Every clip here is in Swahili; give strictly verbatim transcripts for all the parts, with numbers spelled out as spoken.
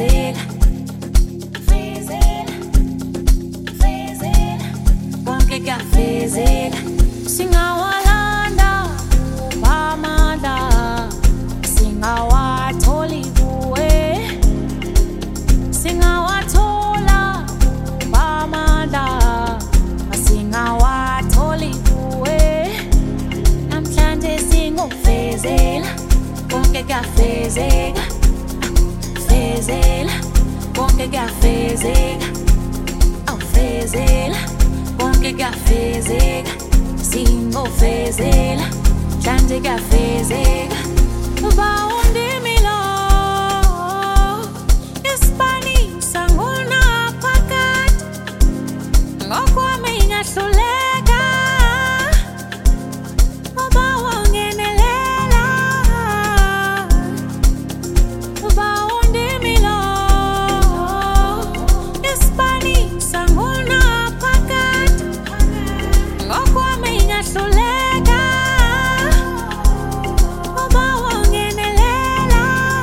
fezela, fezela, fezela, konke kuyafezela. Singawalanda ubamandla, singawatholi kuwe, singawathola ubamandla, singawatholi kuwe. Namhlanje singofezela, konke kuyafezeka, fezela, konke kuyafezeka, awufezela, konke kuyafezeka, singofezela, namhlanje kuyafezeka. Bawundimilo, isibanisa ngunaphakade, ngokwami ngiyahluleka, uba wangenelela. Bawundimilo, isibanisa ngunaphakade, ngokwami ngiyahluleka, uba wangenelela.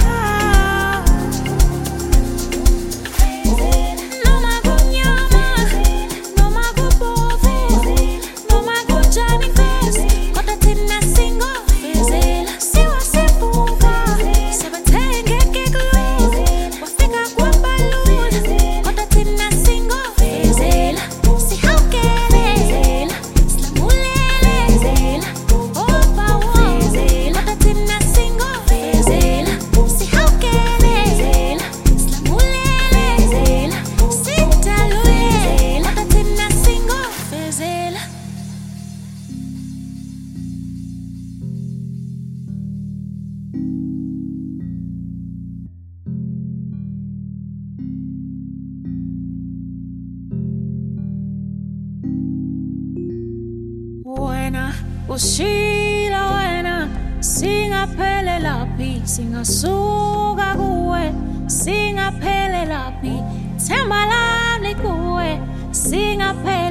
Noma kunyama, noma kubomvu, noma kunjani mfezi, kodwa thina singofezela. Siwa sibuka, sebathengeke kulo, wafika kwabalula, kodwa thina singofezela. Sihawukele, silamulele, oba wafezela, kodwa thina singofezela. Sihawukele, silamulele, sidalule, kodwa thina singofezela. Wena ushila, wena singaphelela phi, singasuka kuwe, singaphelela phi, themba lami kuwe, singaphelela